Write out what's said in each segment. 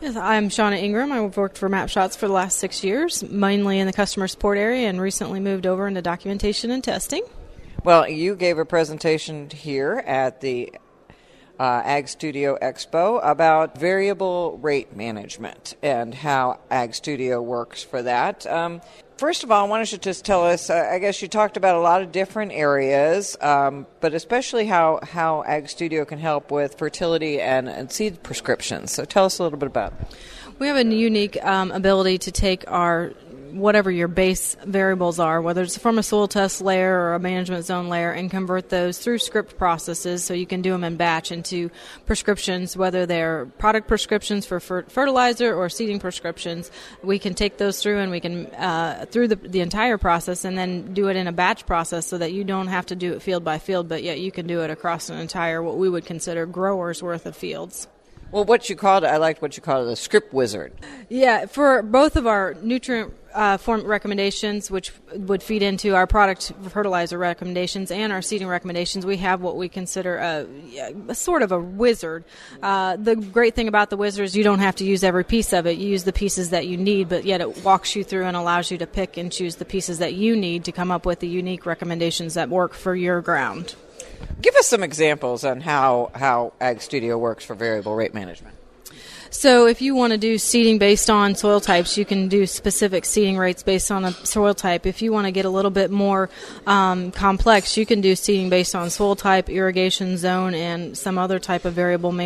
Yes, I'm Shauna Ingram. I've worked for MapShots for the last 6 years, mainly in the customer support area, and recently moved over into documentation and testing. Well, you gave a presentation here at the Ag Studio Expo about variable rate management and how Ag Studio works for that. First of all, why don't you just tell us, I guess you talked about a lot of different areas, but especially how Ag Studio can help with fertility and seed prescriptions. So tell us a little bit about it. We have a unique ability to take whatever your base variables are, whether it's from a soil test layer or a management zone layer, and convert those through script processes so you can do them in batch into prescriptions, whether they're product prescriptions for fertilizer or seeding prescriptions. We can take those through, and we can through the entire process, and then do it in a batch process so that you don't have to do it field by field, but yet you can do it across an entire, what we would consider, growers worth of fields. Well, I liked what you called it, a script wizard. Yeah, for both of our nutrient form recommendations, which would feed into our product fertilizer recommendations, and our seeding recommendations, we have what we consider a sort of a wizard. The great thing about the wizard is you don't have to use every piece of it. You use the pieces that you need, but yet it walks you through and allows you to pick and choose the pieces that you need to come up with the unique recommendations that work for your ground. Give us some examples on how Ag Studio works for variable rate management. So if you want to do seeding based on soil types, you can do specific seeding rates based on a soil type. If you want to get a little bit more complex, you can do seeding based on soil type, irrigation zone, and some other type of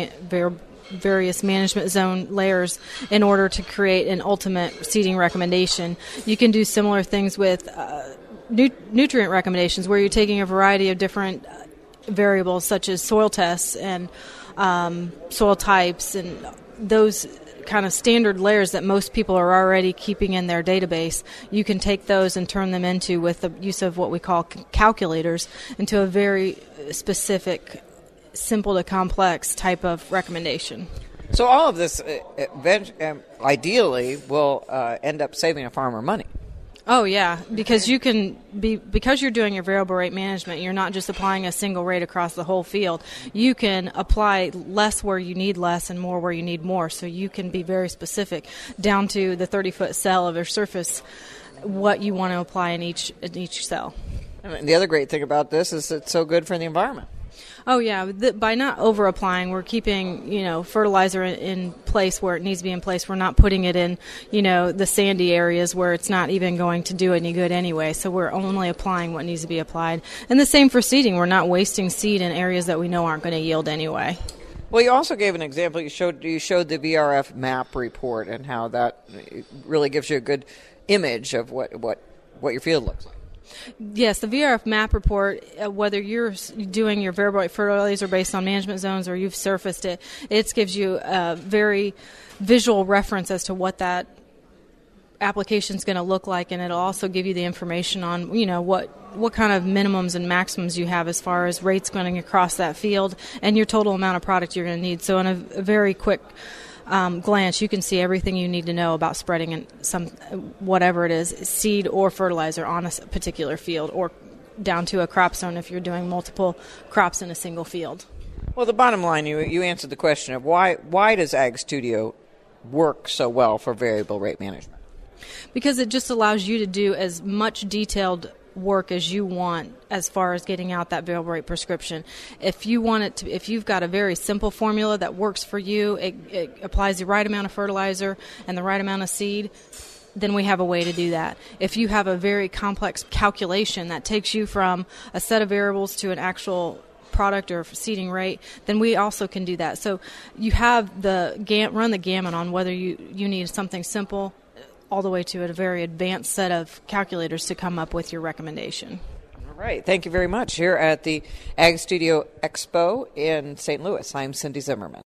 various management zone layers in order to create an ultimate seeding recommendation. You can do similar things with nutrient recommendations, where you're taking a variety of different variables such as soil tests and soil types and those kind of standard layers that most people are already keeping in their database. You can take those and turn them into, with the use of what we call calculators, into a very specific, simple to complex type of recommendation. So all of this ideally will end up saving a farmer money. Oh, yeah, because because you're doing your variable rate management, you're not just applying a single rate across the whole field. You can apply less where you need less and more where you need more, so you can be very specific down to the 30-foot cell of your surface what you want to apply in each cell. And the other great thing about this is it's so good for the environment. Oh, yeah. By not over-applying, we're keeping, fertilizer in place where it needs to be in place. We're not putting it in, the sandy areas where it's not even going to do any good anyway. So we're only applying what needs to be applied. And the same for seeding. We're not wasting seed in areas that we know aren't going to yield anyway. Well, you also gave an example. You showed the VRF map report and how that really gives you a good image of what your field looks like. Yes, the VRF map report, whether you're doing your variable rate fertilizer based on management zones or you've surfaced it, it gives you a very visual reference as to what that application is going to look like, and it'll also give you the information on, what kind of minimums and maximums you have as far as rates going across that field and your total amount of product you're going to need. So in a very quick glance, you can see everything you need to know about spreading in whatever it is, seed or fertilizer on a particular field, or down to a crop zone if you're doing multiple crops in a single field. Well, the bottom line, you answered the question of why does Ag Studio work so well for variable rate management? Because it just allows you to do as much detailed work as you want as far as getting out that variable rate prescription. If you've got a very simple formula that works for you, it applies the right amount of fertilizer and the right amount of seed, then we have a way to do that. If you have a very complex calculation that takes you from a set of variables to an actual product or seeding rate, then we also can do that. So you have run the gamut on whether you need something simple all the way to a very advanced set of calculators to come up with your recommendation. All right. Thank you very much. Here at the Ag Studio Expo in St. Louis, I'm Cindy Zimmerman.